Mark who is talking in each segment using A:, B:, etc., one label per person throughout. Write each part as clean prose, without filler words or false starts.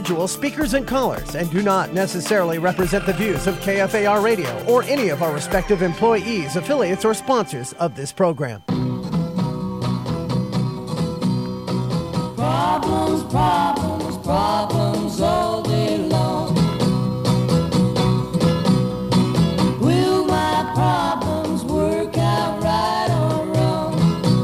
A: individual speakers and callers and do not necessarily represent the views of KFAR Radio or any of our respective employees, affiliates, or sponsors of this program.
B: Problems, problems, problems all day long. Will my problems work out right or wrong?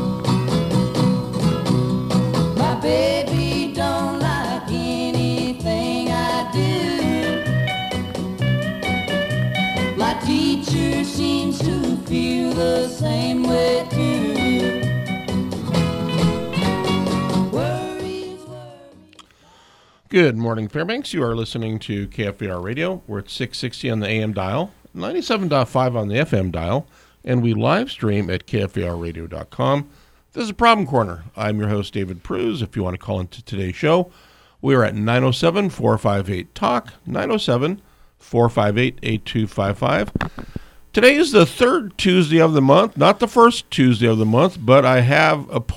B: My baby don't like anything I do. My teacher seems to feel the same way too.
C: Good morning, Fairbanks. You are listening to KFAR Radio. We're at 660 on the AM dial, 97.5 on the FM dial, and we live stream at KFARradio.com. This is Problem Corner. I'm your host, David Pruse. If you want to call into today's show, we are at 907-458-TALK, 907-458-8255. Today is the third Tuesday of the month, not the first Tuesday of the month, but I have a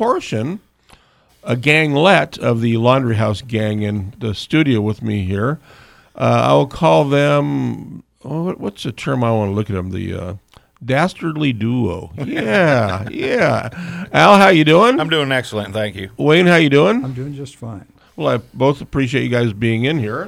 C: ganglet of the Laundry House gang in the studio with me here. I'll call them, what's the term I want to look at them? The dastardly duo. Yeah. Al, how you doing?
D: I'm doing excellent, thank you.
C: Wayne, how you doing?
E: I'm doing just fine.
C: Well, I both appreciate you guys being in here.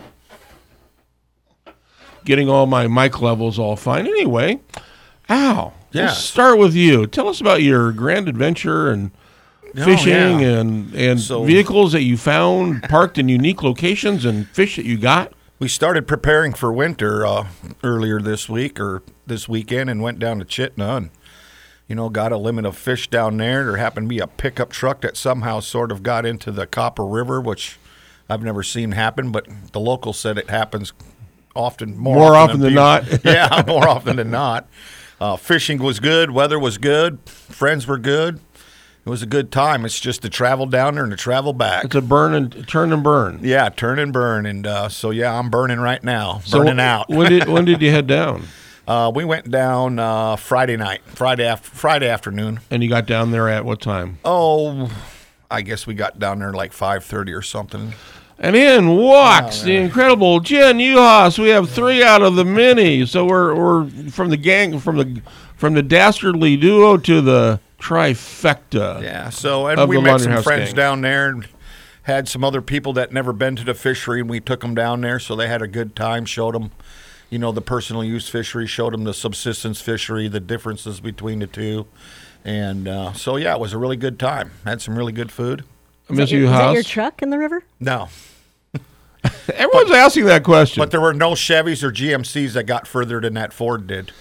C: Getting all my mic levels all fine. Anyway, Al, let's start with you. Tell us about your grand adventure and fishing and so, vehicles that you found parked in unique locations and fish that you got.
D: We started preparing for winter earlier this week or this weekend and went down to Chittana and, got a limit of fish down there. There happened to be a pickup truck that somehow sort of got into the Copper River, which I've never seen happen, but the locals said it happens more often than not. Yeah, more often than not. Fishing was good. Weather was good. Friends were good. It was a good time. It's just to travel down there and to travel back.
C: It's a turn and burn.
D: Yeah, turn and burn. And I'm burning right now, burning out.
C: When did you head down?
D: We went down Friday night, Friday afternoon.
C: And you got down there at what time?
D: Oh, I guess we got down there like 5:30 or something.
C: And in walks the incredible Jen Uhas. We have 3 out of the many. So we're from the gang, from the dastardly duo to the trifecta.
D: Yeah, and we met some friends down there and had some other people that never been to the fishery, and we took them down there, so they had a good time, showed them, the personal use fishery, showed them the subsistence fishery, the differences between the two. And it was a really good time. Had some really good food.
F: Is that your truck in the river?
D: No.
C: Everyone's asking that question.
D: But there were no Chevys or GMCs that got further than that Ford did.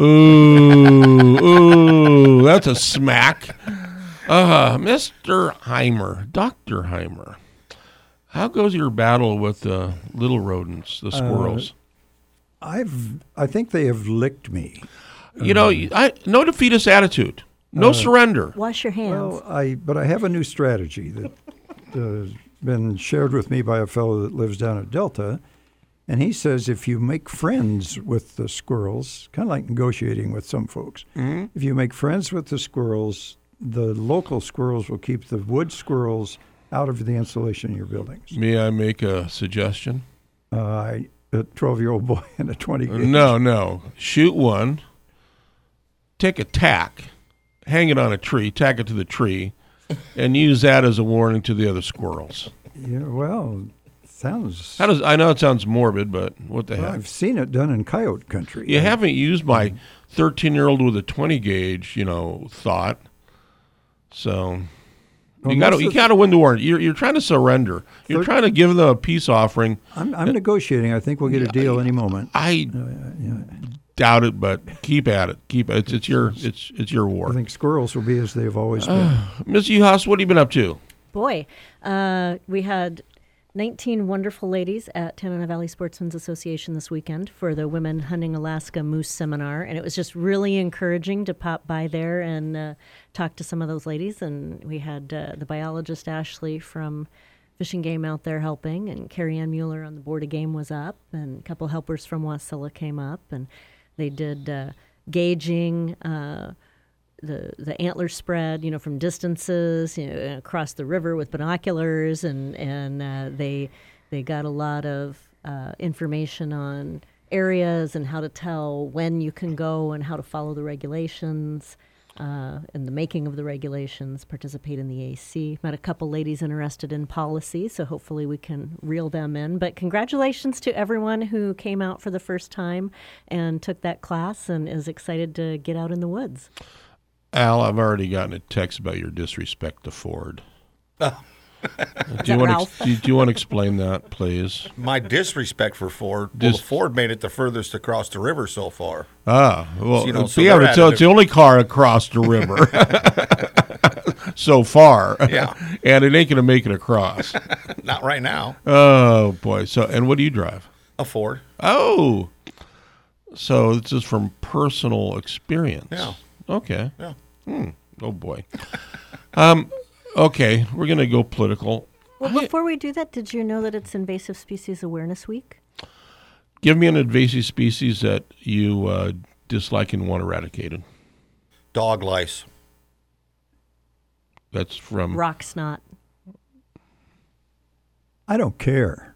C: Ooh, that's a smack. Mr. Heimer, Dr. Heimer, how goes your battle with the little rodents, the squirrels?
E: I think they have licked me.
C: No defeatist attitude, no surrender.
F: Wash your hands.
E: Well, but I have a new strategy that has been shared with me by a fellow that lives down at Delta. And he says if you make friends with the squirrels, kind of like negotiating with some folks, if you make friends with the squirrels, the local squirrels will keep the wood squirrels out of the insulation in your buildings.
C: May I make a suggestion?
E: A 12-year-old boy and a 20 gauge.
C: No. Shoot one, take a tack, hang it on a tree, tack it to the tree, and use that as a warning to the other squirrels.
E: Yeah, well...
C: I know it sounds morbid, but what the heck?
E: I've seen it done in coyote country.
C: You haven't used my 13-year-old with a 20 gauge, thought. So you got to win the war. You're trying to surrender. You're trying to give them a peace offering.
E: I'm negotiating. I think we'll get a deal any moment.
C: I doubt it, but keep at it. It's your war.
E: I think squirrels will be as they've always been.
C: Ms. Uhas, what have you been up to?
F: Boy, we had 19 wonderful ladies at Tanana Valley Sportsmen's Association this weekend for the Women Hunting Alaska Moose Seminar, and it was just really encouraging to pop by there and talk to some of those ladies. And we had the biologist Ashley from Fish and Game out there helping, and Carrie Ann Mueller on the Board of Game was up, and a couple helpers from Wasilla came up, and they did gauging the antler spread, from distances, across the river with binoculars, and they They got a lot of information on areas and how to tell when you can go and how to follow the regulations and the making of the regulations, participate in the AC. Met a couple ladies interested in policy, so hopefully we can reel them in. But congratulations to everyone who came out for the first time and took that class and is excited to get out in the woods.
C: Al, I've already gotten a text about your disrespect to Ford. Do you want to explain that, please?
D: My disrespect for Ford. Well, Ford made it the furthest across the river so far.
C: Well,
D: so
C: it's the only car across the river so far.
D: Yeah.
C: And it ain't going to make it across.
D: Not right now.
C: Oh, boy. And what do you drive?
D: A Ford.
C: Oh. So this is from personal experience.
D: Yeah.
C: Okay.
D: Yeah.
C: Oh, boy. Okay, we're going to go political.
F: Well, before we do that, did you know that it's Invasive Species Awareness Week?
C: Give me an invasive species that you dislike and want eradicated.
D: Dog lice.
C: That's from...
F: Rock snot.
E: I don't care.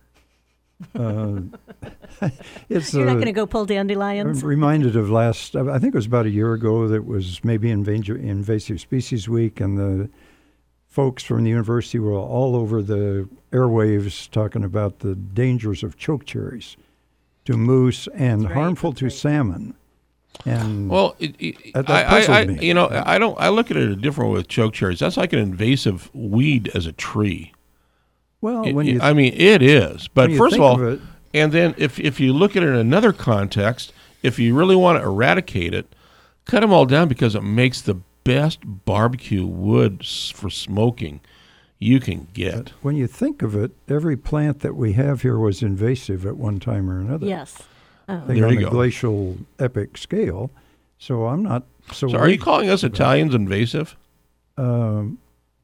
E: It's
F: You're not going to go pull dandelions?
E: I'm reminded of I think it was about a year ago, that was maybe Invasive Species Week, and the folks from the university were all over the airwaves talking about the dangers of chokecherries to moose and harmful to salmon. And
C: well,
E: that puzzled me.
C: I look at it a different way with chokecherries. That's like an invasive weed as a tree.
E: Well,
C: it is. But first of all,
E: it,
C: and then if you look at it in another context, if you really want to eradicate it, cut them all down, because it makes the best barbecue wood for smoking you can get.
E: When you think of it, every plant that we have here was invasive at one time or another.
F: Yes.
C: There you go.
E: Glacial epic scale. So I'm not so.
C: So are you calling us Italians invasive?
E: Calling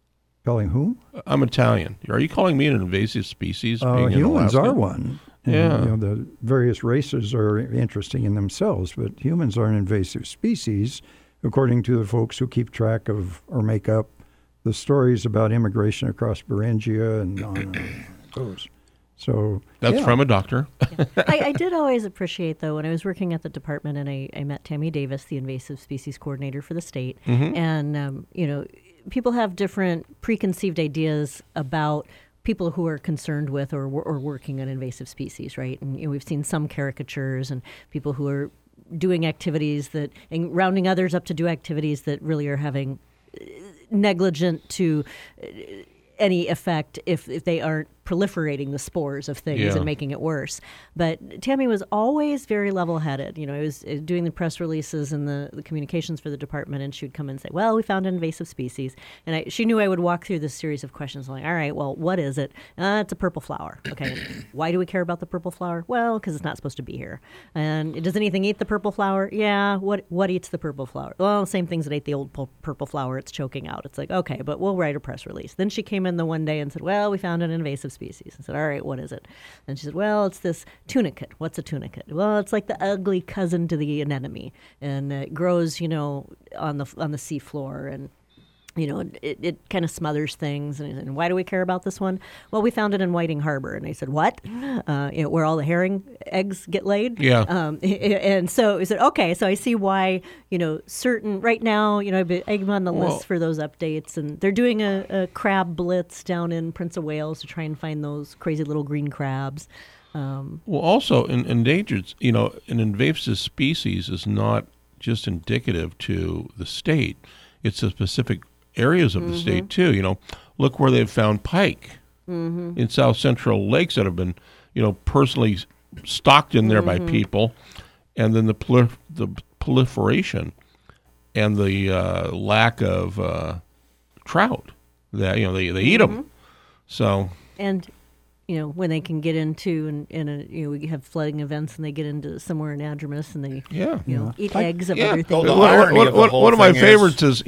E: who?
C: I'm Italian. Are you calling me an invasive species?
E: Humans are one.
C: Yeah.
E: And, the various races are interesting in themselves, but humans are an invasive species, according to the folks who keep track of or make up the stories about immigration across Beringia and on and on it goes. So
C: that's from a doctor.
F: Yeah. I did always appreciate, though, when I was working at the department, and I met Tammy Davis, the invasive species coordinator for the state, and people have different preconceived ideas about people who are concerned with or working on invasive species, right? And we've seen some caricatures and people who are doing activities and rounding others up to do activities that really are having negligent to any effect if they aren't proliferating the spores of things and making it worse. But Tammy was always very level-headed. I was doing the press releases and the communications for the department, and she would come and say, well, we found an invasive species. And she knew I would walk through this series of questions like, all right, well, what is it? It's a purple flower. Okay, why do we care about the purple flower? Well, because it's not supposed to be here. And does anything eat the purple flower? Yeah, what eats the purple flower? Well, same things that ate the old purple flower. It's choking out. It's like, okay, but we'll write a press release. Then she came in the one day and said, well, we found an invasive species. I said, all right, what is it? And she said, well, it's this tunicate. What's a tunicate? Well, it's like the ugly cousin to the anemone, and it grows, on the seafloor, and it kind of smothers things. And why do we care about this one? Well, we found it in Whiting Harbor. And I said, what? Where all the herring eggs get laid?
C: Yeah.
F: And so I said, okay, so I see why, certain, right now, I'm on the list for those updates. And they're doing a crab blitz down in Prince of Wales to try and find those crazy little green crabs.
C: Well, also, in endangered, an invasive species is not just indicative to the state. It's a specific areas of the state too. Look where they've found pike in south central lakes that have been, personally stocked in there by people, and then the proliferation and the lack of trout that they eat them. So
F: when they can get into we have flooding events and they get into somewhere in Adramus and they eat eggs of other things.
C: One of my favorites is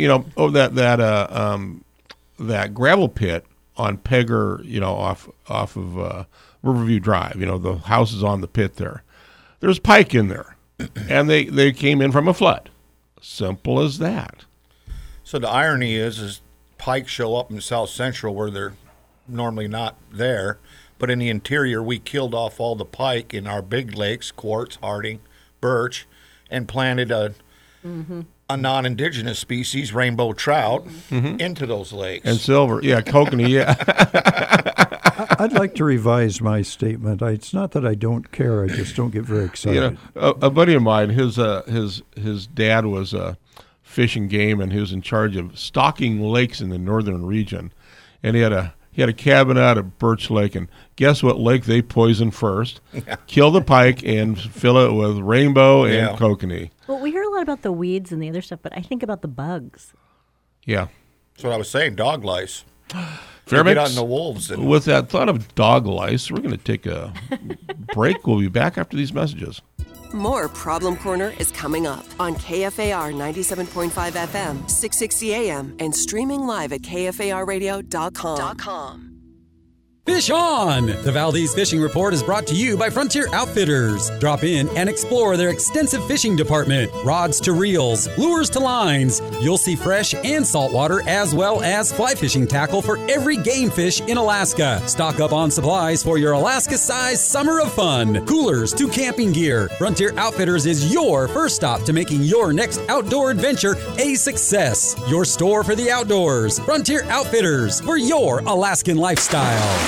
C: that gravel pit on Pegger, off of Riverview Drive. The house is on the pit there. There's pike in there, and they came in from a flood. Simple as that.
D: So the irony is pike show up in South Central where they're normally not there. But in the interior, we killed off all the pike in our big lakes, quartz, harding, birch, and planted a non-indigenous species, rainbow trout, into those lakes.
C: And silver. Yeah, kokanee, yeah.
E: I'd like to revise my statement. It's not that I don't care. I just don't get very excited.
C: A buddy of mine, his dad was fishing game, and he was in charge of stocking lakes in the northern region. And he had a cabin out at Birch Lake, and guess what lake they poison first? Kill the pike and fill it with rainbow and kokanee.
F: Well, we hear a lot about the weeds and the other stuff, but I think about the bugs.
C: Yeah.
D: That's what I was saying, dog lice.
C: Fairbanks,
D: Get on the wolves.
C: with that thought of dog lice, we're going to take a break. We'll be back after these messages.
G: More Problem Corner is coming up on KFAR 97.5 FM, 660 AM, and streaming live at KFARradio.com.
H: Fish on! The Valdez Fishing Report is brought to you by Frontier Outfitters. Drop in and explore their extensive fishing department. Rods to reels, lures to lines. You'll see fresh and saltwater as well as fly fishing tackle for every game fish in Alaska. Stock up on supplies for your Alaska-sized summer of fun. Coolers to camping gear. Frontier Outfitters is your first stop to making your next outdoor adventure a success. Your store for the outdoors. Frontier Outfitters for your Alaskan lifestyle.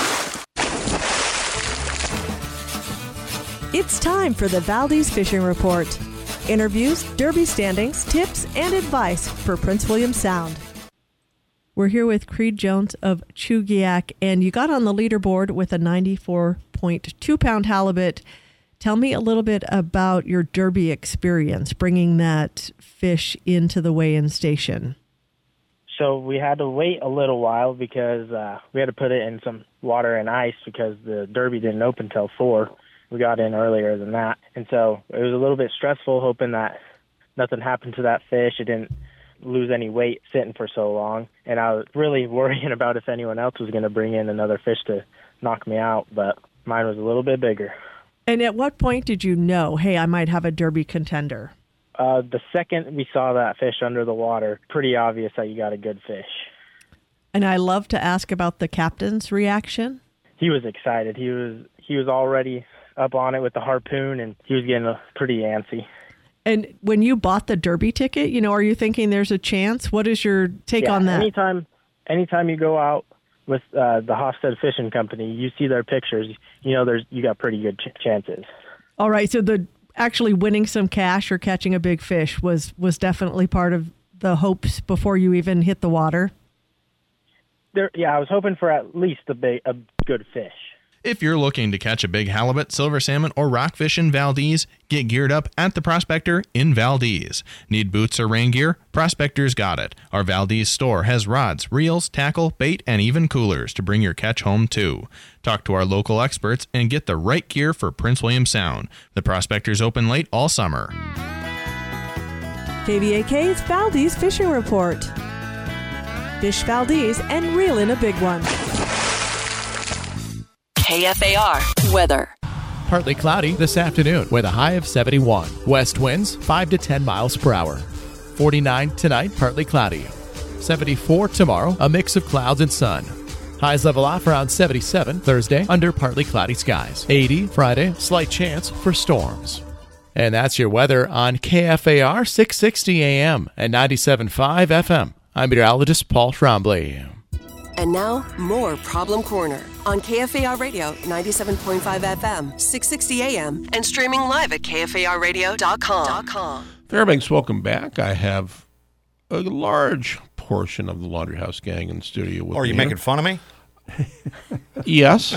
I: It's time for the Valdez Fishing Report. Interviews, derby standings, tips, and advice for Prince William Sound. We're here with Creed Jones of Chugiak, and you got on the leaderboard with a 94.2-pound halibut. Tell me a little bit about your derby experience, bringing that fish into the weigh-in station.
J: So we had to wait a little while because we had to put it in some water and ice because the derby didn't open till 4. We got in earlier than that. And so it was a little bit stressful hoping that nothing happened to that fish. It didn't lose any weight sitting for so long. And I was really worrying about if anyone else was going to bring in another fish to knock me out, but mine was a little bit bigger.
I: And at what point did you know, hey, I might have a derby contender?
J: The second we saw that fish under the water, pretty obvious that you got a good fish.
I: And I love to ask about the captain's reaction.
J: He was excited. He was already up on it with the harpoon, and he was getting pretty antsy.
I: And when you bought the derby ticket, are you thinking there's a chance? What is your take on that?
J: Anytime you go out with the Hofstede Fishing Company, you see their pictures, you got pretty good chances. All right,
I: so the actually winning some cash or catching a big fish was definitely part of the hopes before you even hit the water?
J: I was hoping for at least a good fish.
K: If you're looking to catch a big halibut, silver salmon, or rockfish in Valdez, get geared up at the Prospector in Valdez. Need boots or rain gear? Prospector's got it. Our Valdez store has rods, reels, tackle, bait, and even coolers to bring your catch home too. Talk to our local experts and get the right gear for Prince William Sound. The Prospector's open late all summer.
I: KVAK's Valdez Fishing Report. Fish Valdez and reel in a big one.
G: KFAR weather.
L: Partly cloudy this afternoon with a high of 71. West winds 5 to 10 miles per hour. 49 tonight, partly cloudy. 74 tomorrow, a mix of clouds and sun. Highs level off around 77 Thursday under partly cloudy skies. 80 Friday, slight chance for storms. And that's your weather on KFAR 660 AM and 97.5 FM. I'm meteorologist Paul Trombley.
G: And now, more Problem Corner on KFAR Radio 97.5 FM, 660 AM, and streaming live at KFARradio.com.
C: Fairbanks, welcome back. I have a large portion of the Laundry House gang in the studio with me.
D: Are you making fun of me?
C: Yes.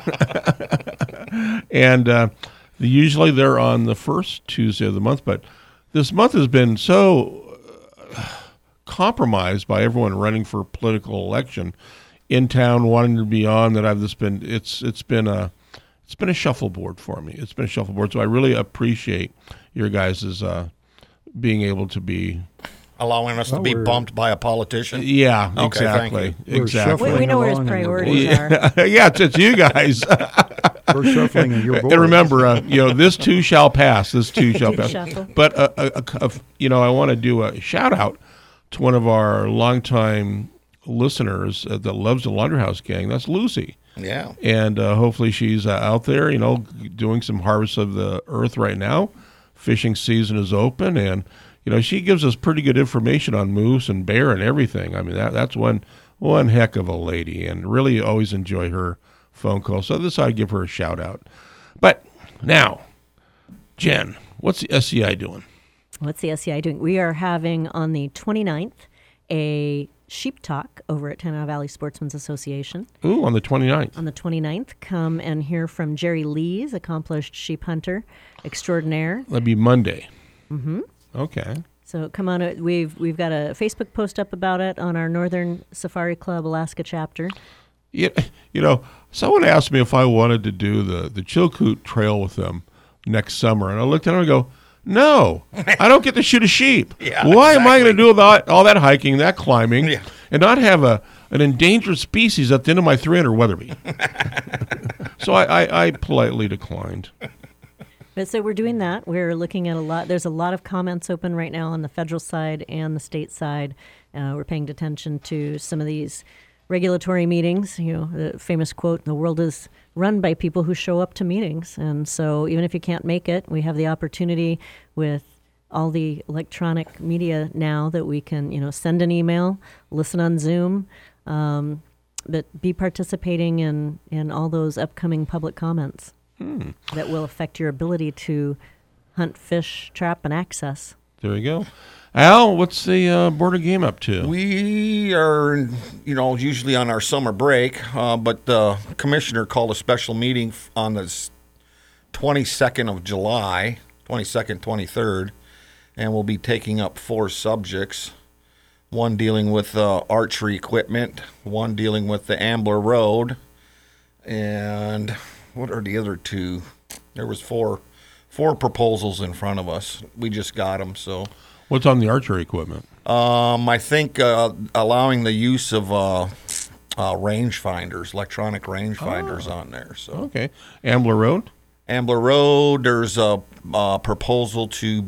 C: And usually they're on the first Tuesday of the month, but this month has been so compromised by everyone running for political election in town, wanting to be on, that it's been a shuffleboard for me. It's been a shuffleboard, so I really appreciate your guys' being able to be
D: allowing us to be bumped by a politician.
C: Yeah,
D: okay,
C: exactly. Exactly.
F: We know where his priorities are.
C: Yeah, it's you guys.
E: We're shuffling in your board.
C: And remember, this too shall pass. This too shall pass. But I want to do a shout out to one of our longtime listeners that loves the Laundry House gang. That's Lucy.
D: Yeah.
C: And hopefully she's out there, doing some harvest of the earth right now. Fishing season is open, and she gives us pretty good information on moose and bear and everything. I mean, that's one heck of a lady, and really always enjoy her phone call. So this I'd give her a shout out. But now, Jen, what's the SCI doing?
F: What's the SCI doing? We are having on the 29th a sheep talk over at Tanana Valley Sportsmen's Association.
C: Ooh, on the 29th.
F: On the 29th, come and hear from Jerry Lees, accomplished sheep hunter extraordinaire.
C: That'd be Monday.
F: Mm-hmm.
C: Okay.
F: So come on, we've got a Facebook post up about it on our Northern Safari Club Alaska chapter.
C: Yeah, someone asked me if I wanted to do the Chilkoot Trail with them next summer, and I looked at them and go, no, I don't get to shoot a sheep.
D: Yeah,
C: Why am I going to do all that hiking, that climbing, and not have an endangered species at the end of my 300 Weatherby? So I politely declined.
F: But so we're doing that. We're looking at there's a lot of comments open right now on the federal side and the state side. We're paying attention to some of these regulatory meetings. The famous quote, the world is run by people who show up to meetings. And so even if you can't make it, we have the opportunity with all the electronic media now that we can, send an email, listen on Zoom, but be participating in all those upcoming public comments that will affect your ability to hunt, fish, trap, and access.
C: There you go. Al, what's the Board of Game up to?
D: We are, usually on our summer break, but the commissioner called a special meeting on the 22nd of July, 22nd, 23rd, and we'll be taking up 4 subjects, one dealing with archery equipment, one dealing with the Ambler Road, and what are the other 2? There was four proposals in front of us. We just got them, so...
C: What's on the archery equipment?
D: I think allowing the use of rangefinders, electronic rangefinders on there. So
C: okay, Ambler Road.
D: Ambler Road. There's a proposal to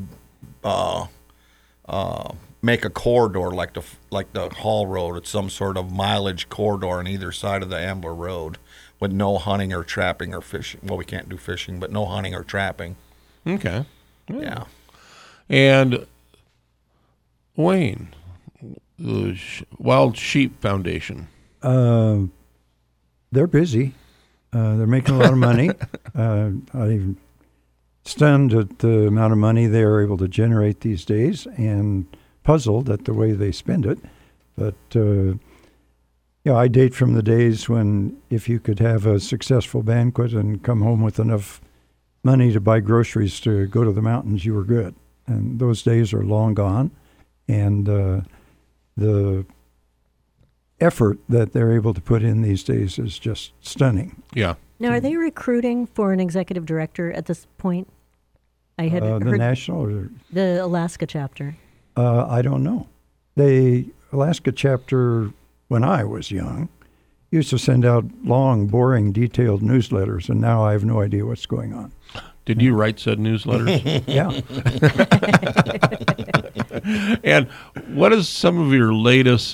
D: make a corridor like the Hall Road. It's some sort of mileage corridor on either side of the Ambler Road, with no hunting or trapping or fishing. Well, we can't do fishing, but no hunting or trapping.
C: Okay.
D: Yeah.
C: And Wayne, the Wild Sheep Foundation.
E: They're busy. They're making a lot of money. I'm even stunned at the amount of money they are able to generate these days, and puzzled at the way they spend it. But I date from the days when if you could have a successful banquet and come home with enough money to buy groceries to go to the mountains, you were good. And those days are long gone. And the effort that they're able to put in these days is just stunning.
C: Yeah.
F: Now, are they recruiting for an executive director at this point? I had
E: heard the national or
F: the Alaska chapter.
E: I don't know. The Alaska chapter, when I was young, used to send out long, boring, detailed newsletters, and now I have no idea what's going on.
C: Did you write said newsletters?
E: Yeah.
C: And what is some of your latest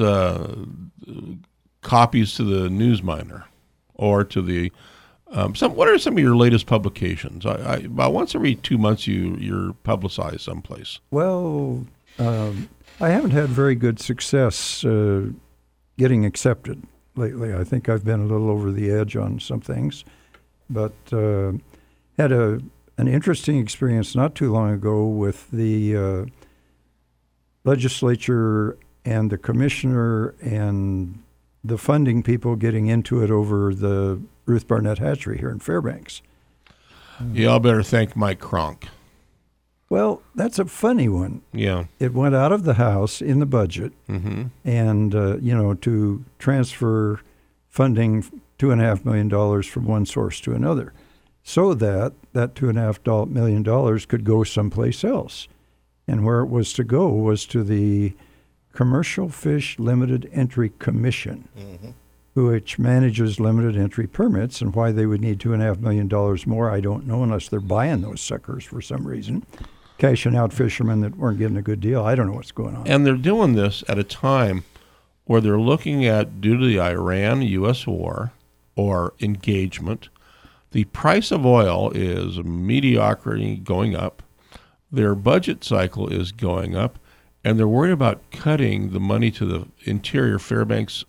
C: copies to the Newsminer, or to the what are some of your latest publications? About once every 2 months you're publicized someplace.
E: Well, I haven't had very good success getting accepted lately. I think I've been a little over the edge on some things, but had an interesting experience not too long ago with the legislature and the commissioner and the funding people getting into it over the Ruth Barnett Hatchery here in Fairbanks.
C: Y'all better thank Mike Cronk.
E: Well, that's a funny one.
C: Yeah.
E: It went out of the House in the budget, and, to transfer funding $2.5 million from one source to another, so that $2.5 million could go someplace else. And where it was to go was to the Commercial Fish Limited Entry Commission, which manages limited entry permits. And why they would need $2.5 million more, I don't know, unless they're buying those suckers for some reason, cashing out fishermen that weren't getting a good deal. I don't know what's going on.
C: And they're doing this at a time where they're looking at, due to the Iran-U.S. war, or engagement. The price of oil is mediocrity going up. Their budget cycle is going up, and they're worried about cutting the money to the interior Fairbanks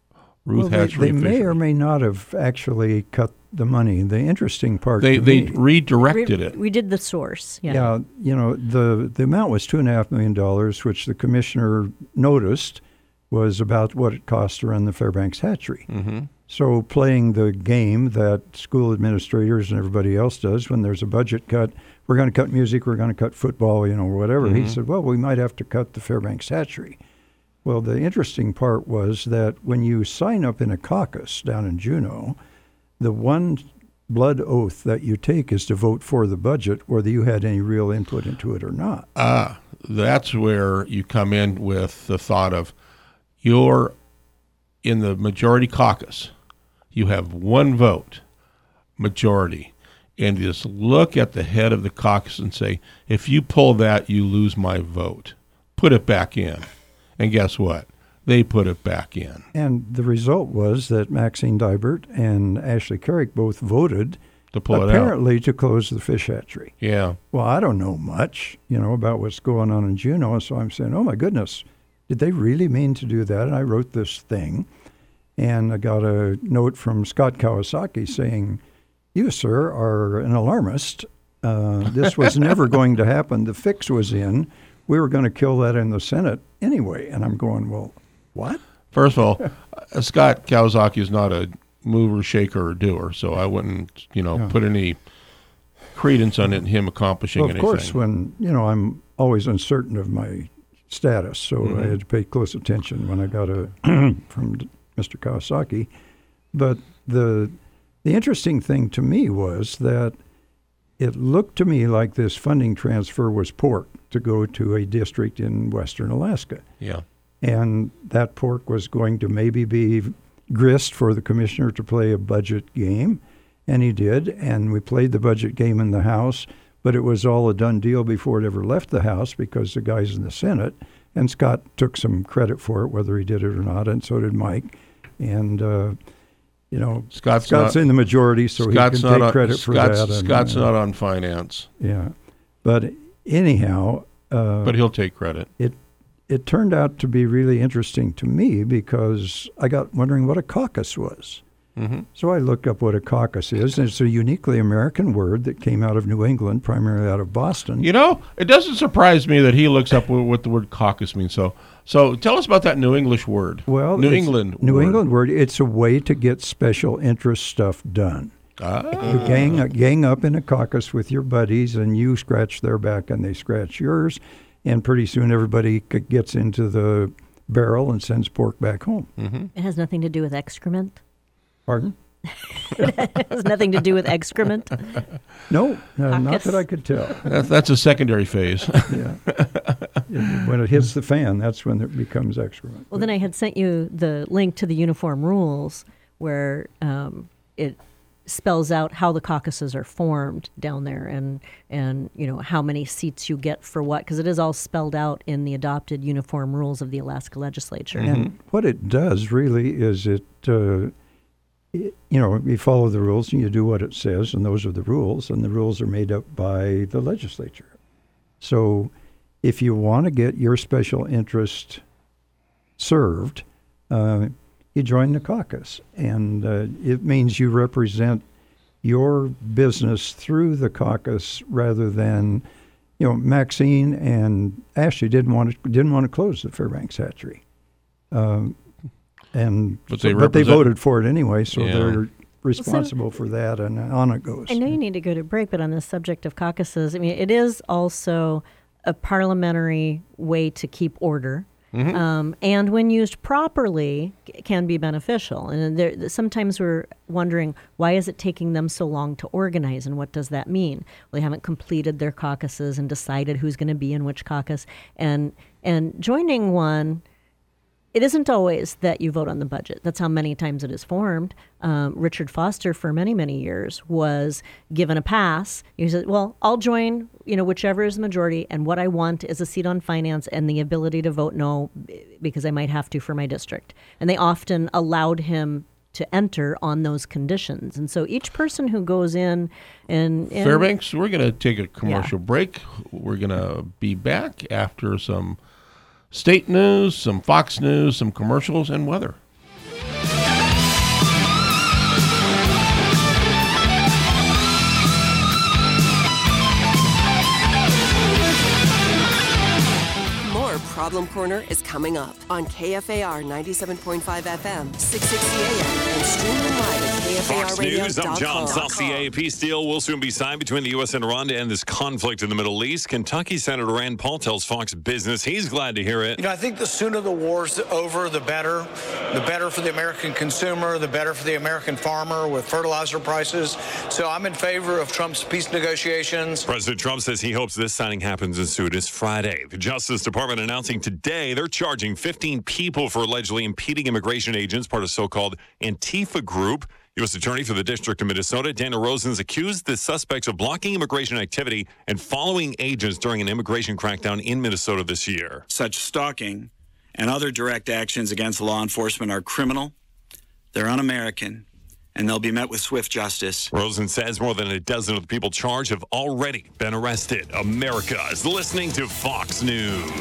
C: Ruth Hatchery
E: They may
C: fishery.
E: or may not have actually cut the money. The interesting part
C: They
E: to me,
C: redirected it.
F: We did the source. Yeah.
E: Yeah, you know, the amount was $2.5 million, which the commissioner noticed was about what it cost to run the Fairbanks hatchery.
C: Mm-hmm.
E: So playing the game that school administrators and everybody else does when there's a budget cut, we're going to cut music, we're going to cut football, you know, or whatever.
C: Mm-hmm.
E: He said, well, we might have to cut the Fairbanks hatchery. Well, the interesting part was that when you sign up in a caucus down in Juneau, the one blood oath that you take is to vote for the budget, whether you had any real input into it or not.
C: That's where you come in with the thought of you're in the majority caucus. You have one vote, majority, and you just look at the head of the caucus and say, if you pull that, you lose my vote. Put it back in. And guess what? They put it back in.
E: And the result was that Maxine Dibert and Ashley Carrick both voted
C: to pull it out.
E: Apparently to close the fish hatchery.
C: Yeah.
E: Well, I don't know much, you know, about what's going on in Juneau, so I'm saying, oh my goodness, did they really mean to do that? And I wrote this thing, and I got a note from Scott Kawasaki saying, you, sir, are an alarmist. This was never going to happen. The fix was in. We were going to kill that in the Senate anyway. And I'm going, well, what?
C: First of all, Scott Kawasaki is not a mover, shaker, or doer, so I wouldn't, put any credence on him accomplishing anything.
E: Of course, when, I'm always uncertain of my status, so I had to pay close attention when I got a from Mr. Kawasaki. But the interesting thing to me was that it looked to me like this funding transfer was pork to go to a district in western Alaska.
C: Yeah.
E: And that pork was going to maybe be grist for the commissioner to play a budget game, and he did, and we played the budget game in the House, but it was all a done deal before it ever left the House because the guys in the Senate, and Scott took some credit for it, whether he did it or not, and so did Mike. And, Scott's in the majority, so he can take credit for that.
C: Scott's not on finance.
E: Yeah. But anyhow...
C: but he'll take credit.
E: It turned out to be really interesting to me because I got wondering what a caucus was.
C: Mm-hmm.
E: So I looked up what a caucus is, and it's a uniquely American word that came out of New England, primarily out of Boston.
C: It doesn't surprise me that he looks up what the word caucus means. So tell us about that New English word.
E: Well,
C: New England
E: word. It's a way to get special interest stuff done. You gang up in a caucus with your buddies, and you scratch their back and they scratch yours, and pretty soon everybody gets into the barrel and sends pork back home.
C: Mm-hmm.
F: It has nothing to do with excrement.
E: Pardon?
F: It has nothing to do with excrement.
E: No, not that I could tell.
C: That's a secondary phase.
E: Yeah. When it hits the fan, that's when it becomes excrement.
F: Well, then I had sent you the link to the uniform rules where it spells out how the caucuses are formed down there and how many seats you get for what, because it is all spelled out in the adopted uniform rules of the Alaska legislature.
E: Mm-hmm. And what it does really is you follow the rules and you do what it says, and those are the rules, and the rules are made up by the legislature. So if you want to get your special interest served, you join the caucus, and it means you represent your business through the caucus rather than, Maxine and Ashley didn't want to close the Fairbanks hatchery, but they voted for it anyway, so they're responsible for that, and on it goes.
F: I know you need to go to break, but on the subject of caucuses, it is also a parliamentary way to keep order. Mm-hmm. And when used properly, can be beneficial. And sometimes we're wondering, why is it taking them so long to organize, and what does that mean? Well, they haven't completed their caucuses and decided who's going to be in which caucus. And joining one, it isn't always that you vote on the budget. That's how many times it is formed. Richard Foster, for many, many years, was given a pass. He said, well, I'll join, whichever is the majority, and what I want is a seat on finance and the ability to vote no because I might have to for my district. And they often allowed him to enter on those conditions. And so each person who goes in and
C: Fairbanks, we're going to take a commercial break. We're going to be back after some state news, some Fox News, some commercials, and weather.
G: Problem Corner is coming up on KFAR 97.5 FM, 660 AM, and streaming live at
M: Fox News, I'm John
G: KFARradio.com.
M: Saucier. A peace deal will soon be signed between the U.S. and Iran to end this conflict in the Middle East. Kentucky Senator Rand Paul tells Fox Business he's glad to hear it.
N: I think the sooner the war's over, the better. The better for the American consumer, the better for the American farmer with fertilizer prices. So I'm in favor of Trump's peace negotiations.
M: President Trump says he hopes this signing happens as soon as Friday. The Justice Department announcing today they're charging 15 people for allegedly impeding immigration agents, part of so-called Antifa group. U.S. Attorney for the District of Minnesota, Dana Rosen's accused the suspects of blocking immigration activity and following agents during an immigration crackdown in Minnesota this year.
O: Such stalking and other direct actions against law enforcement are criminal, they're un-American, and they'll be met with swift justice.
M: Rosen says more than a dozen of the people charged have already been arrested. America is listening to Fox News.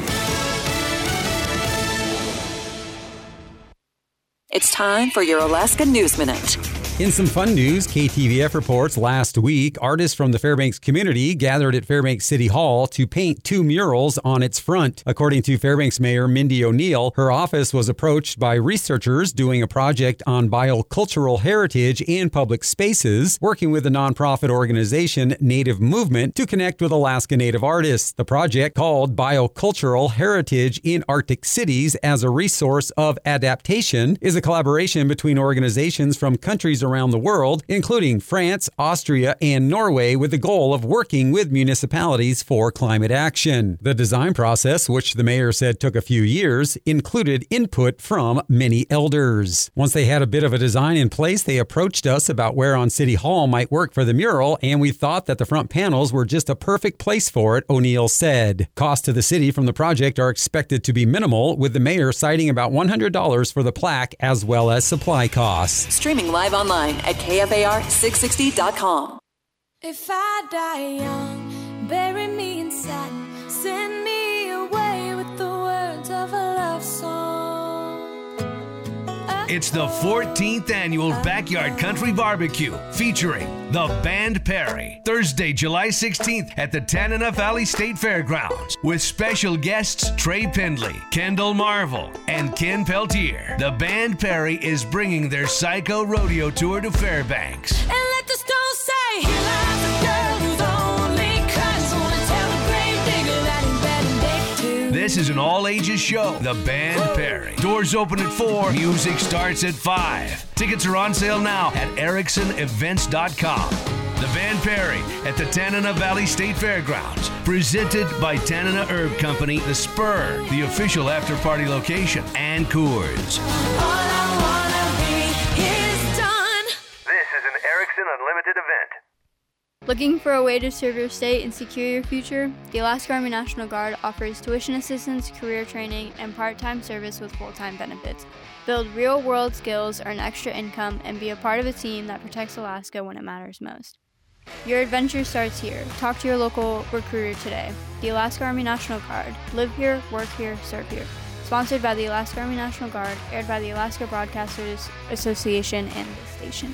P: It's time for your Alaska News Minute.
H: In some fun news, KTVF reports last week, artists from the Fairbanks community gathered at Fairbanks City Hall to paint 2 murals on its front. According to Fairbanks Mayor Mindy O'Neill, her office was approached by researchers doing a project on biocultural heritage in public spaces, working with the nonprofit organization Native Movement to connect with Alaska Native artists. The project, called Biocultural Heritage in Arctic Cities as a Resource of Adaptation, is a collaboration between organizations from countries around the world, including France, Austria, and Norway, with the goal of working with municipalities for climate action. The design process, which the mayor said took a few years, included input from many elders. Once they had a bit of a design in place, they approached us about where on City Hall might work for the mural, and we thought that the front panels were just a perfect place for it, O'Neill said. Costs to the city from the project are expected to be minimal, with the mayor citing about $100 for the plaque as well as supply costs.
P: Streaming live online at KFAR660.com.
Q: If I die young, bury me in satin, send me away with the words of a love song.
R: It's the 14th annual Backyard Country Barbecue featuring the Band Perry, Thursday, July 16th at the Tanana Valley State Fairgrounds with special guests Trey Pendley, Kendall Marvel, and Ken Peltier. The Band Perry is bringing their Psycho Rodeo Tour to Fairbanks.
Q: And let the stones say, here lies a girl who's only cries, wanna tell the grave digger that he's bad and dead too.
R: This is an all-ages show, The Band Perry. Doors open at 4, music starts at 5. Tickets are on sale now at ericksonevents.com. The Band Perry at the Tanana Valley State Fairgrounds, presented by Tanana Herb Company, The Spur, the official after-party location, and Coors.
Q: All I wanna be is done.
R: This is an Erickson Unlimited event.
S: Looking for a way to serve your state and secure your future? The Alaska Army National Guard offers tuition assistance, career training, and part-time service with full-time benefits. Build real-world skills, earn extra income, and be a part of a team that protects Alaska when it matters most. Your adventure starts here. Talk to your local recruiter today. The Alaska Army National Guard. Live here, work here, serve here. Sponsored by the Alaska Army National Guard, aired by the Alaska Broadcasters Association and this station.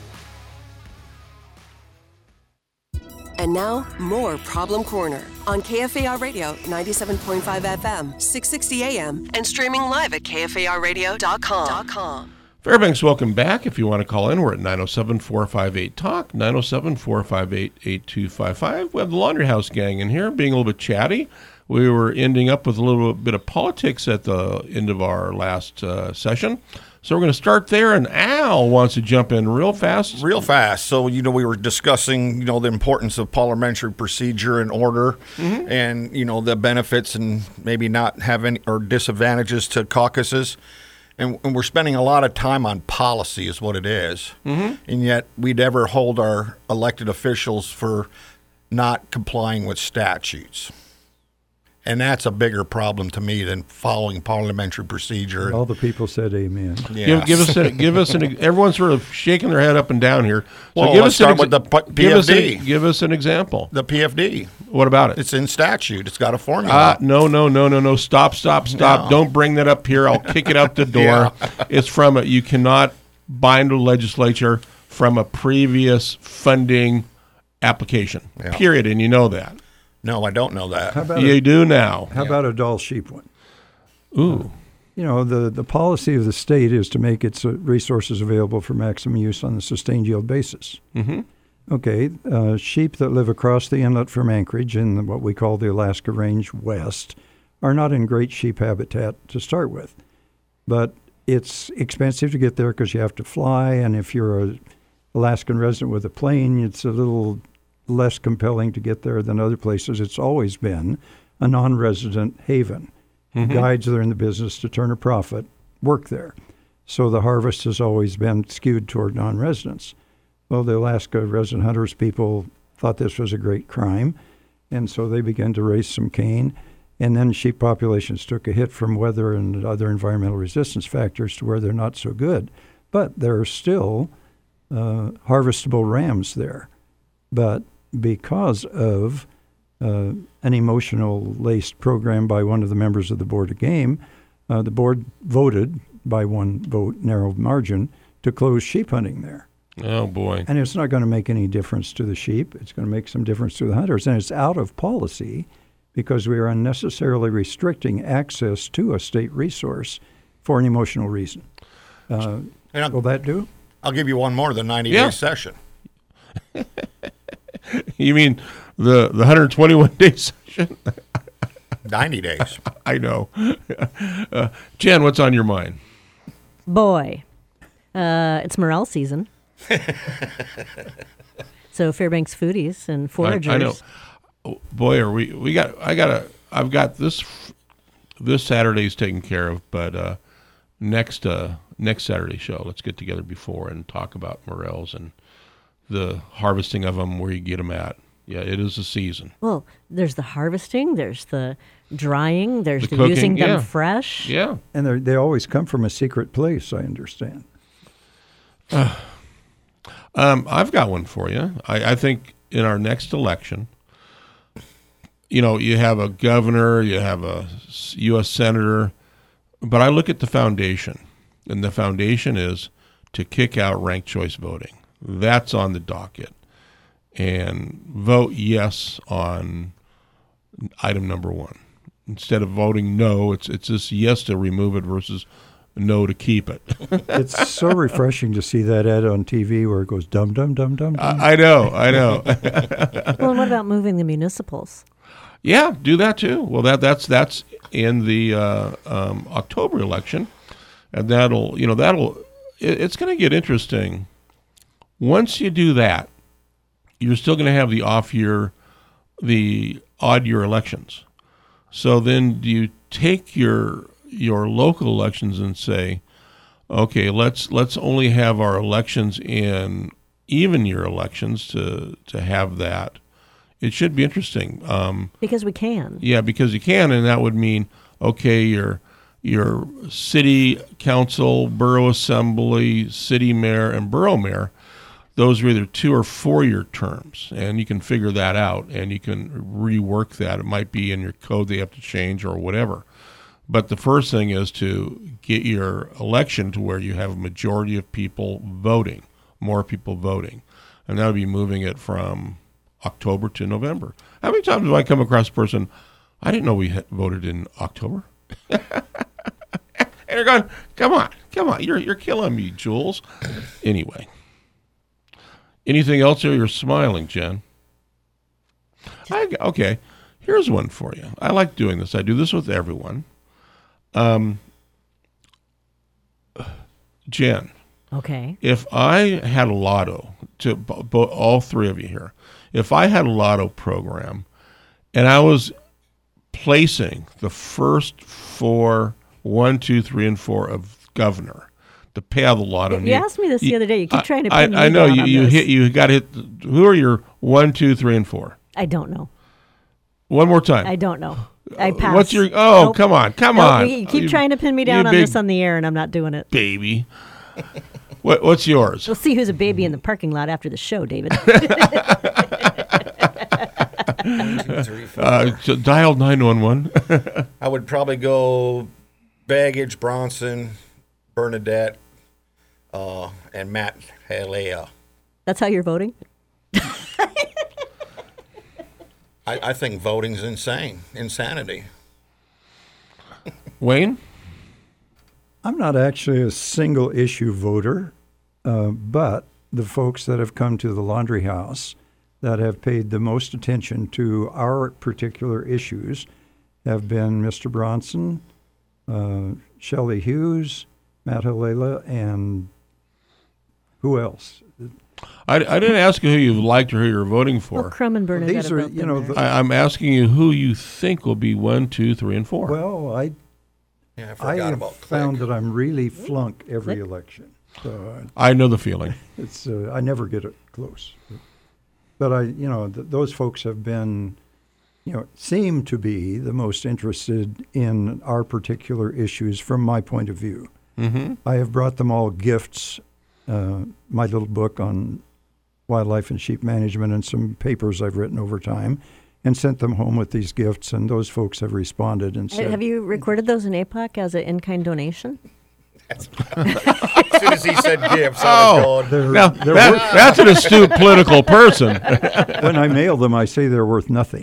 G: And now, more Problem Corner on KFAR Radio 97.5 FM, 660 AM, and streaming live at KFARradio.com.
C: Fairbanks, welcome back. If you want to call in, we're at 907-458-TALK, 907-458-8255. We have the Laundry House gang in here being a little bit chatty. We were ending up with a little bit of politics at the end of our last session. So we're going to start there, and Al wants to jump in real fast.
D: Real fast. So, we were discussing, the importance of parliamentary procedure and order and, the benefits and maybe not have any or disadvantages to caucuses. And we're spending a lot of time on policy is what it is. And yet we'd ever hold our elected officials for not complying with statutes. And that's a bigger problem to me than following parliamentary procedure.
E: All the people said amen.
D: Yeah.
C: Give us an. Everyone's sort of shaking their head up and down here. So
D: Well,
C: give
D: let's
C: us
D: start with the PFD.
C: Give us an example.
D: The PFD.
C: What about it?
D: It's in statute. It's got a formula.
C: No. Stop.
D: No.
C: Don't bring that up here. I'll kick it out the door.
D: Yeah.
C: It's from you cannot bind a legislature from a previous funding application.
D: Yeah.
C: Period. And you know that.
D: No, I don't know that.
E: How about
C: You do now.
E: How about a dull sheep one?
C: Ooh.
E: You know, the policy of the state is to make its resources available for maximum use on a sustained yield basis.
C: Mm-hmm.
E: Okay, sheep that live across the inlet from Anchorage in what we call the Alaska Range West are not in great sheep habitat to start with. But it's expensive to get there because you have to fly, and if you're an Alaskan resident with a plane, it's a little less compelling to get there than other places. It's always been a non-resident haven.
C: Mm-hmm.
E: Guides that are in the business to turn a profit work there. So the harvest has always been skewed toward non-residents. Well, the Alaska resident hunters people thought this was a great crime, and so they began to raise some cane. And then sheep populations took a hit from weather and other environmental resistance factors to where they're not so good. But there are still harvestable rams there. But because of an emotional-laced program by one of the members of the Board of Game, the board voted by one vote, narrow margin, to close sheep hunting there.
C: Oh, boy.
E: And it's not going to make any difference to the sheep. It's going to make some difference to the hunters. And it's out of policy because we are unnecessarily restricting access to a state resource for an emotional reason. Will that do?
D: I'll give you one more, the 90-day session.
C: You mean the 121-day session?
D: 90 days.
C: I know. Jen, what's on your mind?
F: Boy, it's morel season. So Fairbanks foodies and foragers.
C: I know. Oh, boy, I've got this Saturday's taken care of, but next Saturday show, let's get together before and talk about morels and the harvesting of them, where you get them at. Yeah, it is a season.
F: Well, there's the harvesting, there's the drying, there's the
C: cooking,
F: using them fresh.
C: Yeah.
E: And they always come from a secret place, I understand.
C: I've got one for you. I think in our next election, you have a governor, you have a U.S. senator, but I look at the foundation, and the foundation is to kick out ranked choice voting. That's on the docket. And vote yes on item number 1. Instead of voting no, it's just yes to remove it versus no to keep it.
E: It's so refreshing to see that ad on TV where it goes dum dum dum dum.
C: I know.
F: Well, and what about moving the municipals?
C: Yeah, do that too. Well, that's in the October election, and it's going to get interesting. Once you do that, you're still going to have the the odd year elections. So then do you take your local elections and say, okay, let's only have our elections in even year elections to have that. It should be interesting.
F: Because we can.
C: Yeah, because you can, and that would mean, okay, your city council, borough assembly, city mayor, and borough mayor, those are either 2 or 4 year terms, and you can figure that out, and you can rework that. It might be in your code they have to change or whatever. But the first thing is to get your election to where you have a majority of people voting, more people voting. And that would be moving it from October to November. How many times have I come across a person, I didn't know we had voted in October? And they're going, come on, you're killing me, Jules. Anyway. Anything else, or you're smiling, Jen? Okay, here's one for you. I like doing this. I do this with everyone. Jen.
F: Okay.
C: If I had a lotto, to all three of you here, if I had a lotto program and I was placing the first 4, 1, 2, 3, and 4 of governor to pay out the lotto.
F: You asked me this the other day. You keep trying to pin me
C: I know
F: down on
C: you
F: this.
C: hit. You got to hit. Who are your 1, 2, 3, and 4?
F: I don't know.
C: One more time.
F: I don't know. I pass.
C: What's your? Oh,
F: Nope.
C: come on.
F: Nope, you keep trying to pin me down on
C: big
F: this on the air, and I'm not doing it.
C: baby. What's yours?
F: We'll see who's a baby in the parking lot after the show, David.
C: So dial 911.
D: I would probably go Baggage, Bronson, Bernadette, and Matt Halea.
F: That's how you're voting?
D: I think voting's insanity.
C: Wayne?
E: I'm not actually a single issue voter, but the folks that have come to the Laundry House that have paid the most attention to our particular issues have been Mr. Bronson, Shelley Hughes, Matt Halala, and who else?
C: I didn't ask you who you liked or who you're voting for.
F: Well, Crum and Bernadette.
E: These are, you know,
C: I'm asking you who you think will be 1, 2, 3, and 4.
E: Well, I
D: forgot
E: have
D: about
E: found that I'm really flunk every election. So
C: I know the feeling.
E: It's I never get it close. But those folks have been, seem to be the most interested in our particular issues from my point of view.
C: Mm-hmm.
E: I have brought them all gifts, my little book on wildlife and sheep management and some papers I've written over time, and sent them home with these gifts, and those folks have responded and said...
F: Have you recorded those in APOC as an in-kind donation?
D: As soon as he said gifts, I was going...
C: That's an astute political person.
E: When I mail them, I say they're worth nothing.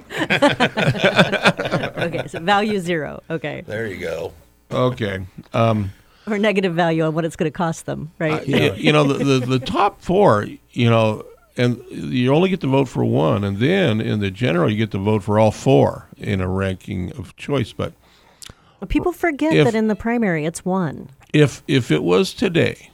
F: Okay, so value 0. Okay.
D: There you go.
C: Okay.
F: Or negative value on what it's going to cost them, right?
C: The top 4, and you only get to vote for one, and then in the general you get to vote for all 4 in a ranking of choice. But
F: people forget that in the primary it's 1.
C: If it was today,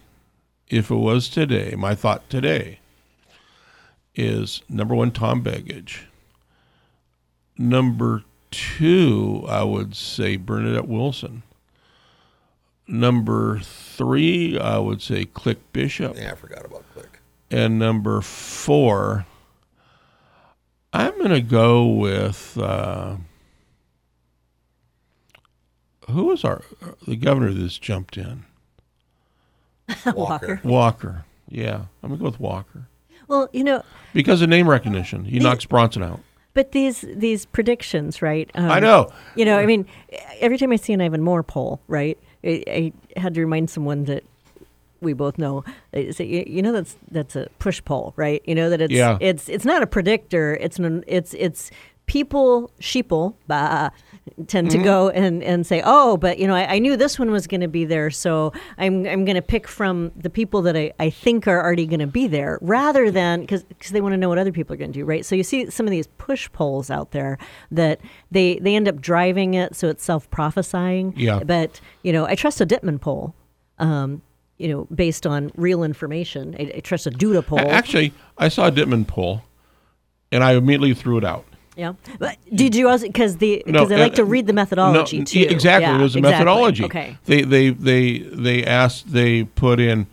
C: my thought today is number 1, Tom Baggage. Number 2, I would say Bernadette Wilson. Number 3, I would say Click Bishop.
D: Yeah, I forgot about Click.
C: And number 4, I'm going to go with who was the governor that's jumped in? Walker. Yeah, I'm going to go with Walker.
F: Well,
C: because of name recognition, he knocks Bronson out.
F: But these predictions, right?
C: I know.
F: I mean, every time I see an Ivan Moore poll, right, I had to remind someone that we both know. Say, that's a push poll, right? That it's not a predictor. It's people sheeple tend to go and say, oh, but I knew this one was going to be there, so I'm going to pick from the people that I think are already going to be there, rather than because they want to know what other people are going to do, right? So you see some of these push polls out there that they end up driving it, so it's self-prophesying.
C: Yeah.
F: But I trust a Dittman poll. Based on real information. I trust a Duda poll.
C: Actually, I saw a Dittman poll, and I immediately threw it out.
F: Yeah, but did you also because I like to read the methodology too?
C: Exactly,
F: yeah,
C: it was a methodology.
F: Okay,
C: they put in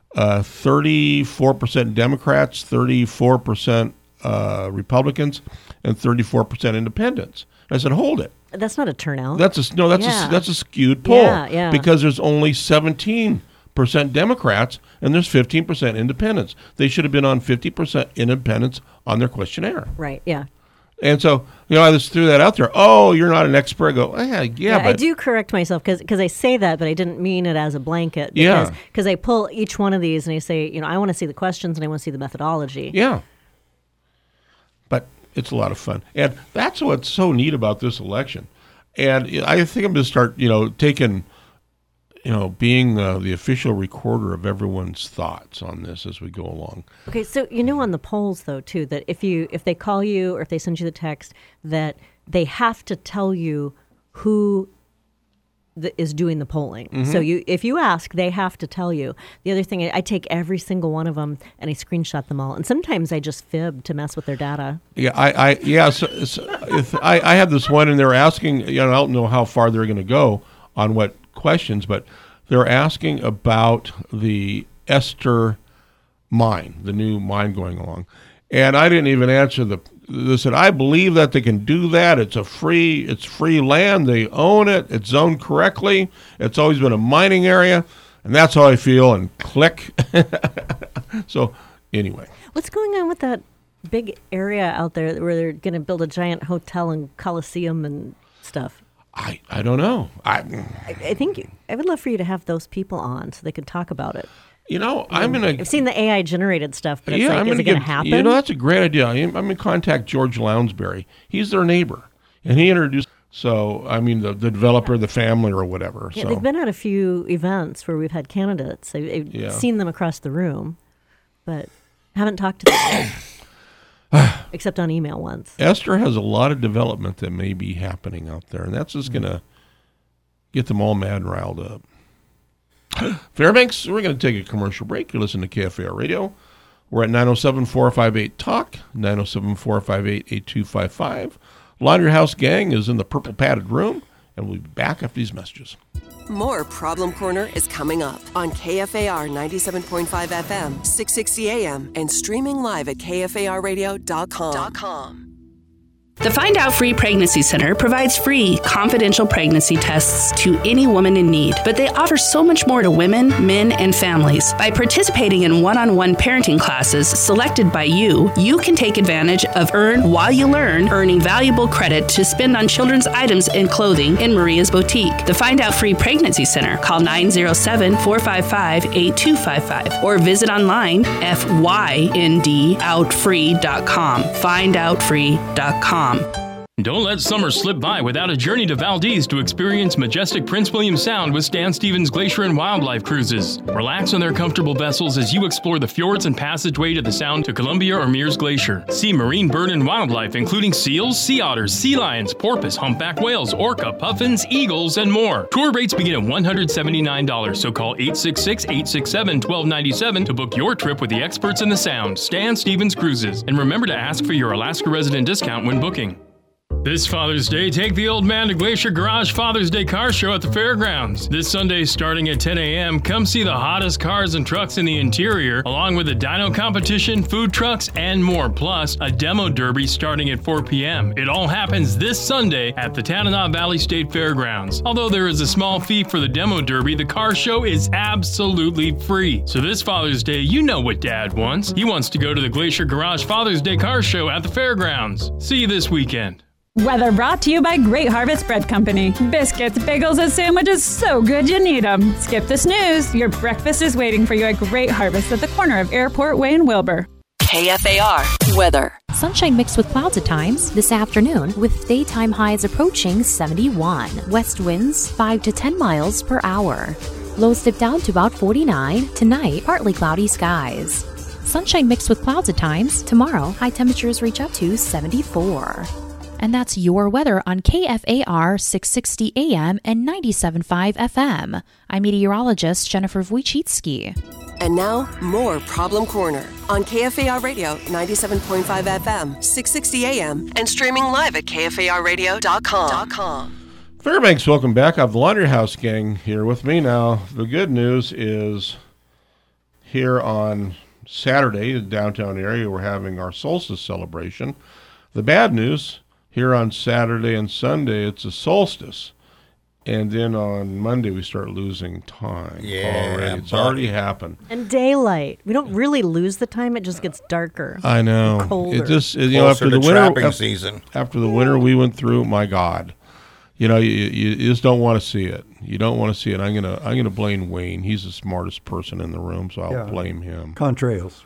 C: 34% Democrats, 34% Republicans, and 34% Independents. I said, hold it.
F: That's not a turnout.
C: That's a skewed poll.
F: Yeah.
C: Because there's only 17% Democrats and there's 15% Independents. They should have been on 50% Independents on their questionnaire.
F: Right. Yeah.
C: And so, I just threw that out there. Oh, you're not an expert. I go, yeah, but
F: I do correct myself because I say that, but I didn't mean it as a blanket. Because I pull each one of these and I say, I want to see the questions and I want to see the methodology.
C: Yeah. But it's a lot of fun. And that's what's so neat about this election. And I think I'm going to start, taking, being the official recorder of everyone's thoughts on this as we go along.
F: Okay, so on the polls though too that if they call you or if they send you the text that they have to tell you who is doing the polling.
C: Mm-hmm.
F: So if you ask, they have to tell you. The other thing, I take every single one of them and I screenshot them all, and sometimes I just fib to mess with their data.
C: Yeah, I have this one, and they're asking. I don't know how far they're going to go on what questions, but they're asking about the Esther mine, the new mine going along, and I didn't even answer the they said, I believe that they can do that. It's free land. They own it. It's zoned correctly. It's always been a mining area. And that's how I feel, and click. So, anyway.
F: What's going on with that big area out there where they're going to build a giant hotel and coliseum and stuff?
C: I don't know.
F: I think I would love for you to have those people on so they could talk about it.
C: I've
F: seen the AI generated stuff, but it's is it going to happen?
C: That's a great idea. I'm going to contact George Lounsbury. He's their neighbor, and he introduced. So, the developer, the family, or whatever.
F: Yeah,
C: so.
F: They've been at a few events where we've had candidates. I've seen them across the room, but haven't talked to them except on email once.
C: Esther has a lot of development that may be happening out there, and that's just going to get them all mad and riled up. Fairbanks, we're going to take a commercial break. You're listening to KFAR Radio. We're at 907-458-TALK, 907-458-8255. Laundry House Gang is in the purple padded room, and we'll be back after these messages.
G: More Problem Corner is coming up on KFAR 97.5 FM, 660 AM, and streaming live at KFARradio.com.
T: The Find Out Free Pregnancy Center provides free, confidential pregnancy tests to any woman in need, but they offer so much more to women, men, and families. By participating in one-on-one parenting classes selected by you, you can take advantage of Earn While You Learn, earning valuable credit to spend on children's items and clothing in Maria's Boutique. The Find Out Free Pregnancy Center. Call 907-455-8255 or visit online fyndOutfree.com. Findoutfree.com.
U: Don't let summer slip by without a journey to Valdez to experience majestic Prince William Sound with Stan Stevens Glacier and Wildlife Cruises. Relax on their comfortable vessels as you explore the fjords and passageway to the Sound to Columbia or Mears Glacier. See marine bird and wildlife including seals, sea otters, sea lions, porpoise, humpback whales, orca, puffins, eagles, and more. Tour rates begin at $179, so call 866-867-1297 to book your trip with the experts in the Sound, Stan Stevens Cruises. And remember to ask for your Alaska resident discount when booking. This Father's Day, take the old man to Glacier Garage Father's Day Car Show at the fairgrounds. This Sunday, starting at 10 a.m., come see the hottest cars and trucks in the interior, along with a dyno competition, food trucks, and more, plus a demo derby starting at 4 p.m. It all happens this Sunday at the Tanana Valley State Fairgrounds. Although there is a small fee for the demo derby, the car show is absolutely free. So this Father's Day, you know what Dad wants. He wants to go to the Glacier Garage Father's Day Car Show at the fairgrounds. See you this weekend.
V: Weather brought to you by Great Harvest Bread Company. Biscuits, bagels, and sandwiches so good you need them. Skip the snooze. Your breakfast is waiting for you at Great Harvest at the corner of Airport Way and Wilbur.
P: KFAR weather.
W: Sunshine mixed with clouds at times this afternoon with daytime highs approaching 71. West winds 5 to 10 miles per hour. Lows dip down to about 49. Tonight, partly cloudy skies. Sunshine mixed with clouds at times. Tomorrow, high temperatures reach up to 74. And that's your weather on KFAR 660 AM and 97.5 FM. I'm meteorologist Jennifer Wojcicki.
G: And now, more Problem Corner on KFAR Radio 97.5 FM, 660 AM, and streaming live at KFARradio.com.
C: Fairbanks, welcome back. I have the Laundry House Gang here with me now. The good news is here on Saturday in the downtown area, we're having our solstice celebration. The bad news, here on Saturday and Sunday, it's a solstice. And then on Monday, we start losing time already. It's already happened.
F: And daylight. We don't really lose the time. It just gets darker.
C: I know.
F: Colder.
C: It just,
D: after the winter season.
C: After the winter we went through, my God. You just don't want to see it. You don't want to see it. I'm gonna blame Wayne. He's the smartest person in the room, so I'll blame him.
E: Contrails.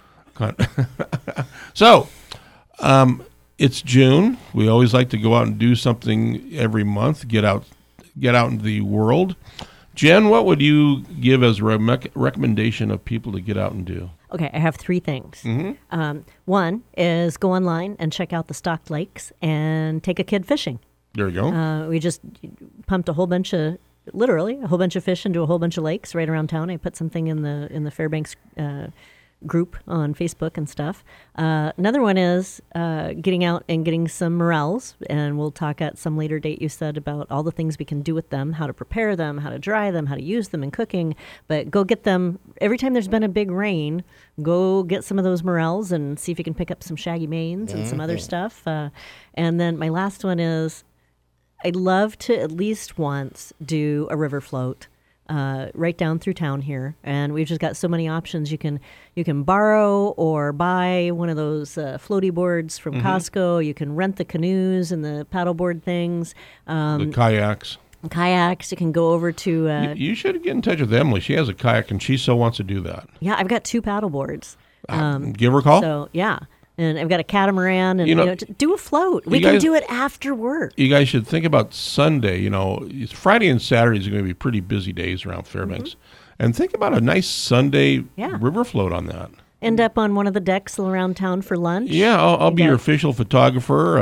C: So, it's June. We always like to go out and do something every month. Get out into the world. Jen, what would you give as a recommendation of people to get out and do?
F: Okay, I have 3 things.
C: Mm-hmm.
F: One is go online and check out the stocked lakes and take a kid fishing.
C: There you go.
F: We just pumped a whole bunch of fish into a whole bunch of lakes right around town. I put something in the Fairbanks group on Facebook and stuff. Another one is getting out and getting some morels, and we'll talk at some later date, you said, about all the things we can do with them, how to prepare them, how to dry them, how to use them in cooking. But go get them. Every time there's been a big rain, go get some of those morels and see if you can pick up some shaggy manes and some other stuff. And then my last one is I'd love to at least once do a river float. Right down through town here, and we've just got so many options. You can borrow or buy one of those floaty boards from Costco. You can rent the canoes and the paddleboard things.
C: The kayaks.
F: You can go over to...
C: you should get in touch with Emily. She has a kayak, and she so wants to do that.
F: Yeah, I've got 2 paddleboards.
C: Give her a call?
F: So, yeah. And I've got a catamaran, and to do a float. We can do it after work.
C: You guys should think about Sunday. Friday and Saturday is going to be pretty busy days around Fairbanks, and think about a nice Sunday river float on that.
F: End up on one of the decks around town for lunch.
C: Yeah, I'll be your official photographer.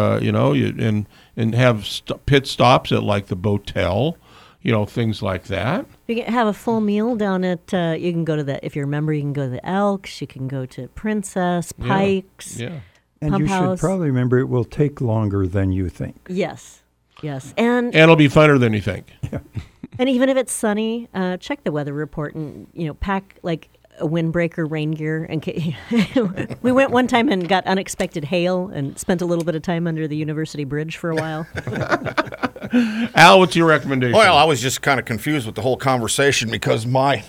C: And have pit stops at like the Botel. Things like that.
F: You can have a full meal down at, you can go to if you're a member, you can go to the Elks, you can go to Princess, Pikes,
E: And
F: Pump
E: you
F: House.
E: should probably remember it will take longer than you think.
F: Yes. And
C: it'll be funner than you think.
E: Yeah.
F: And even if it's sunny, check the weather report and, pack like a windbreaker rain gear. We went one time and got unexpected hail and spent a little bit of time under the University Bridge for a while.
C: Al, what's your recommendation?
D: Well, I was just kind of confused with the whole conversation because my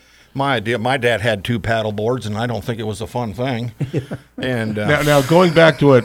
D: dad had 2 paddle boards, and I don't think it was a fun thing. And
C: now going back to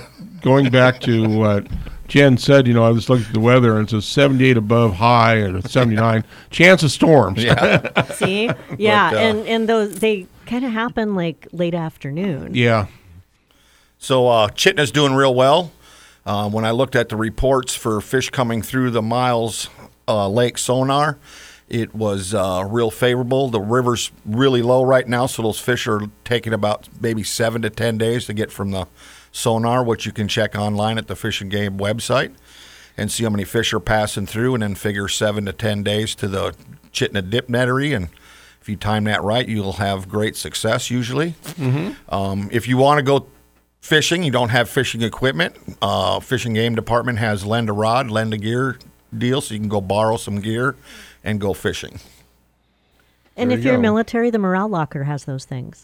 C: what Jen said, I was looking at the weather, and it says 78 above high and 79 chance of storms.
D: Yeah.
F: See, yeah, but, and those they kind of happen like late afternoon.
C: Yeah.
D: So Chittana's doing real well. When I looked at the reports for fish coming through the Miles Lake sonar, it was real favorable. The river's really low right now, so those fish are taking about maybe 7 to 10 days to get from the sonar, which you can check online at the Fish and Game website and see how many fish are passing through, and then figure 7 to 10 days to the Chittana dip nettery. And if you time that right, you'll have great success usually. If you want to go fishing, you don't have fishing equipment, Fish and Game Department has lend a rod, lend a gear deal, so you can go borrow some gear and go fishing.
F: And if you're military, the morale locker has those things.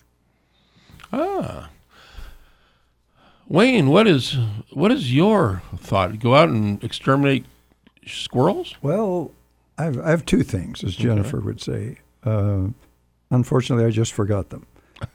C: Wayne, what is your thought? Go out and exterminate squirrels?
E: Well, I have 2 things, as Jennifer would say. Unfortunately, I just forgot them.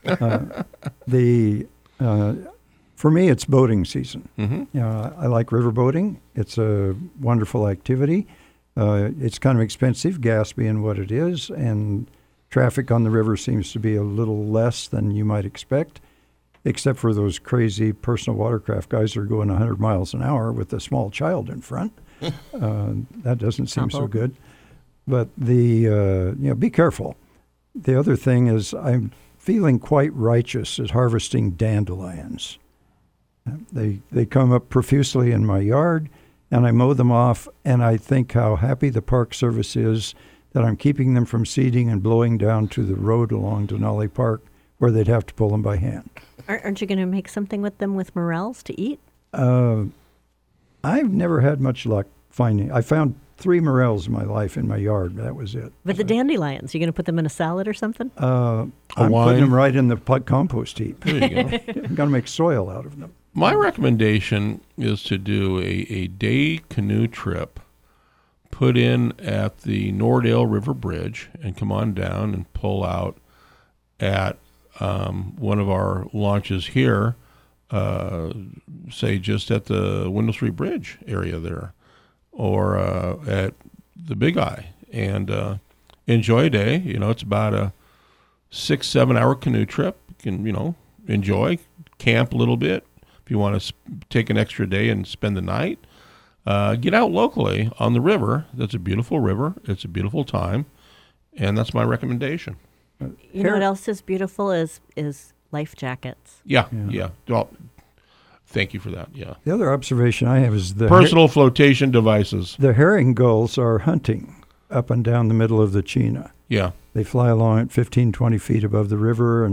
E: For me, it's boating season. I like river boating. It's a wonderful activity. It's kind of expensive, gas being what it is, and traffic on the river seems to be a little less than you might expect, except for those crazy personal watercraft guys that are going 100 miles an hour with a small child in front. That doesn't seem so good. But be careful. The other thing is I'm feeling quite righteous at harvesting dandelions. They come up profusely in my yard, and I mow them off, and I think how happy the Park Service is that I'm keeping them from seeding and blowing down to the road along Denali Park where they'd have to pull them by hand.
F: Aren't you going to make something with them with morels to eat?
E: I've never had much luck finding. I found 3 morels in my life in my yard. That was it.
F: But the dandelions, you going to put them in a salad or something?
E: I'm putting them right in the compost heap.
C: There you go.
E: I'm going to make soil out of them.
C: My recommendation is to do a day canoe trip, put in at the Nordale River Bridge, and come on down and pull out at one of our launches here, say just at the Wendell Street Bridge area there, or at the Big Eye, and enjoy a day. It's about a 6-7 hour canoe trip. You can, enjoy, camp a little bit. If you want to take an extra day and spend the night, get out locally on the river. That's a beautiful river. It's a beautiful time, and that's my recommendation.
F: You know what else is beautiful is life jackets.
C: Yeah. Well, thank you for that. Yeah.
E: The other observation I have is the
C: personal flotation devices.
E: The herring gulls are hunting up and down the middle of the Chena.
C: Yeah.
E: They fly along at 15, 20 feet above the river and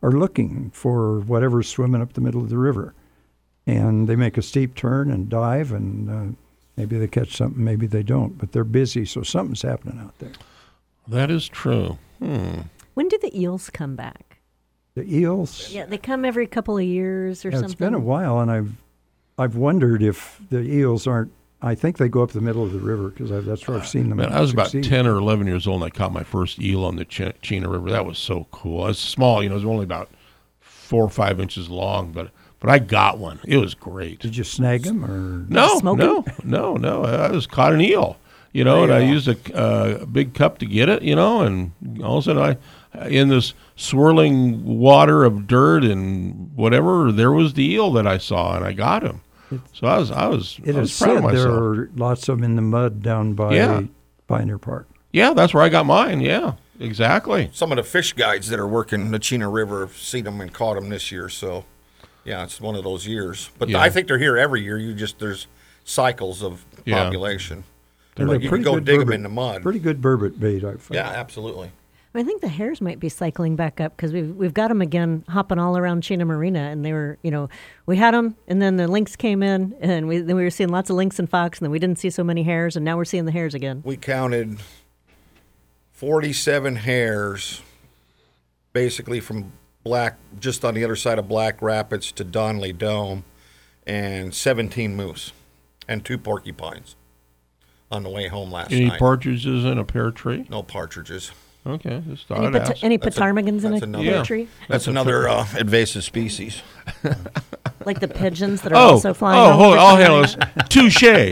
E: are looking for whatever's swimming up the middle of the river. And they make a steep turn and dive, and maybe they catch something, maybe they don't. But they're busy, so something's happening out there.
C: That is true.
F: When do the eels come back?
E: The eels?
F: Yeah, they come every couple of years or something.
E: It's been a while, and I've wondered if the eels aren't. I think they go up the middle of the river because that's where I've seen them.
C: Man, I was about 10 or 11 years old, and I caught my first eel on the Chena River. That was so cool. It was small, it was only about 4 or 5 inches long, but I got one. It was great.
E: Did you snag him or
C: no?
E: smoke him?
C: No. I just caught an eel, and I used a big cup to get it, and all of a sudden in this swirling water of dirt and whatever, there was the eel that I saw, and I got him. So I was proud of myself.
E: There are lots of them in the mud down by Pioneer Park.
C: Yeah, that's where I got mine. Yeah, exactly.
D: Some of the fish guides that are working the Chena River have seen them and caught them this year. So, yeah, it's one of those years. But I think they're here every year. There's cycles of population.
E: They're
D: like you can go dig them in the mud.
E: Pretty good burbot bait, I found.
D: Yeah, absolutely.
F: I think the hares might be cycling back up because we've got them again hopping all around Chena Marina, and they were, we had them, and then the lynx came in, and then we were seeing lots of lynx and fox, and then we didn't see so many hares, and now we're seeing the hares again.
D: We counted 47 hares, basically from just on the other side of Black Rapids to Donley Dome, and 17 moose and 2 porcupines on the way home last night.
C: Any partridges in a pear tree?
D: No partridges.
C: Okay, just thought I'd ask.
F: Any ptarmigans in a pear tree?
D: That's another invasive species.
F: Like the pigeons that are also flying over.
C: Hold on, I'll handle this. Touche.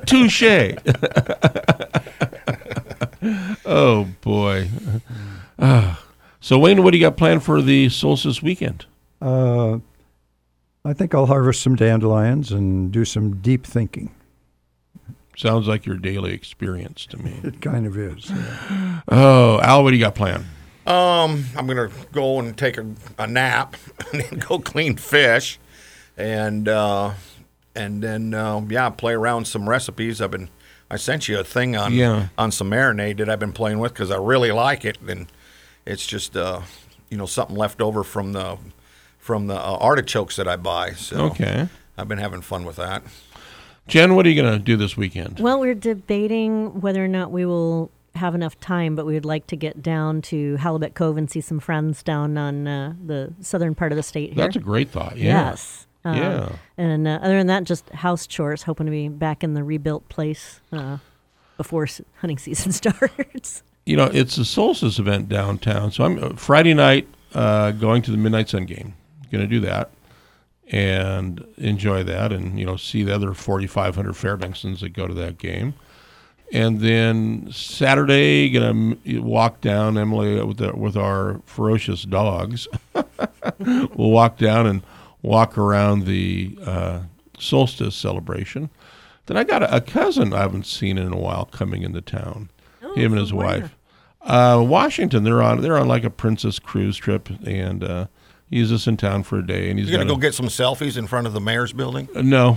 C: Oh, boy. So, Wayne, what do you got planned for the solstice weekend?
E: I think I'll harvest some dandelions and do some deep thinking.
C: Sounds like your daily experience to me.
E: It kind of is. Yeah.
C: Oh, Al, what do you got planned?
D: I'm going to go and take a nap and then go clean fish and then play around some recipes. I sent you a thing on some marinade that I've been playing with because I really like it, and it's just something left over from the artichokes that I buy. So
C: okay.
D: I've been having fun with that.
C: Jen, what are you going to do this weekend?
F: Well, we're debating whether or not we will have enough time, but we would like to get down to Halibut Cove and see some friends down on the southern part of the state here.
C: That's a great thought, yeah.
F: Yes. And other than that, just house chores, hoping to be back in the rebuilt place before hunting season starts.
C: It's a solstice event downtown, so I'm Friday night going to the Midnight Sun game. Going to do that and enjoy that and, see the other 4,500 Fairbanksons that go to that game. And then Saturday, going to walk down, Emily, with our ferocious dogs. We'll walk down and walk around the solstice celebration. Then I got a cousin I haven't seen in a while coming into town. Him and his wife. Washington. They're on like a Princess cruise trip, and he's just in town for a day. And he's
D: going to go get some selfies in front of the mayor's building?
C: No.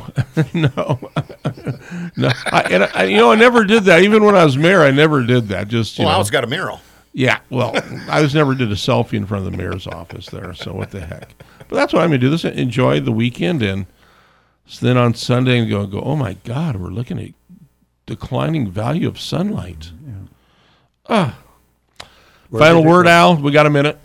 C: I never did that. Even when I was mayor, I never did that.
D: Al's got a mural.
C: Yeah, well, I never did a selfie in front of the mayor's office there, so what the heck. But that's what I'm going to do. This enjoy the weekend, and so then on Sunday and go, oh my God, we're looking at declining value of sunlight. Yeah. Final word, Al. We got a minute.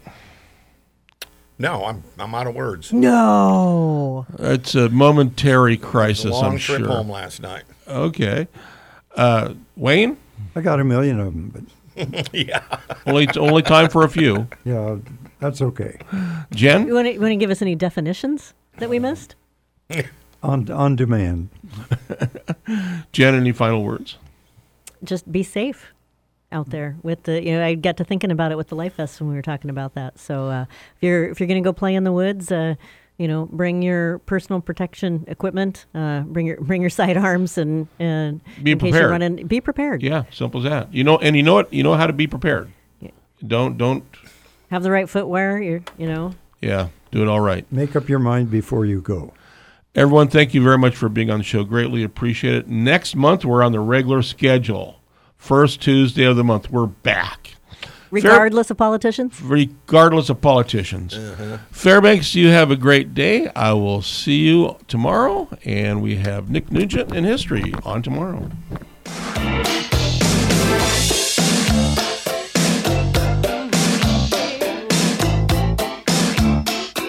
D: No, I'm out of words.
F: No.
C: It's a momentary crisis, I'm sure.
D: Long trip home last night.
C: Okay. Wayne?
E: I got 1 million of them, but
D: yeah.
C: Only time for a few.
E: Yeah, that's okay.
C: Jen?
F: You want to give us any definitions that we missed?
E: On demand.
C: Jen, any final words?
F: Just be safe out there with the, I got to thinking about it with the life vests when we were talking about that. So if you're going to go play in the woods, bring your personal protection equipment, bring your sidearms, and
C: be
F: in
C: prepared.
F: Case you run in, be prepared.
C: Yeah, simple as that. You know how to be prepared. Yeah. Don't
F: have the right footwear.
C: Yeah, do it all right.
E: Make up your mind before you go.
C: Everyone, thank you very much for being on the show. Greatly appreciate it. Next month, we're on the regular schedule. First Tuesday of the month, we're back.
F: Regardless of politicians?
C: Regardless of politicians. Fairbanks, you have a great day. I will see you tomorrow, and we have Nick Nugent in history on tomorrow.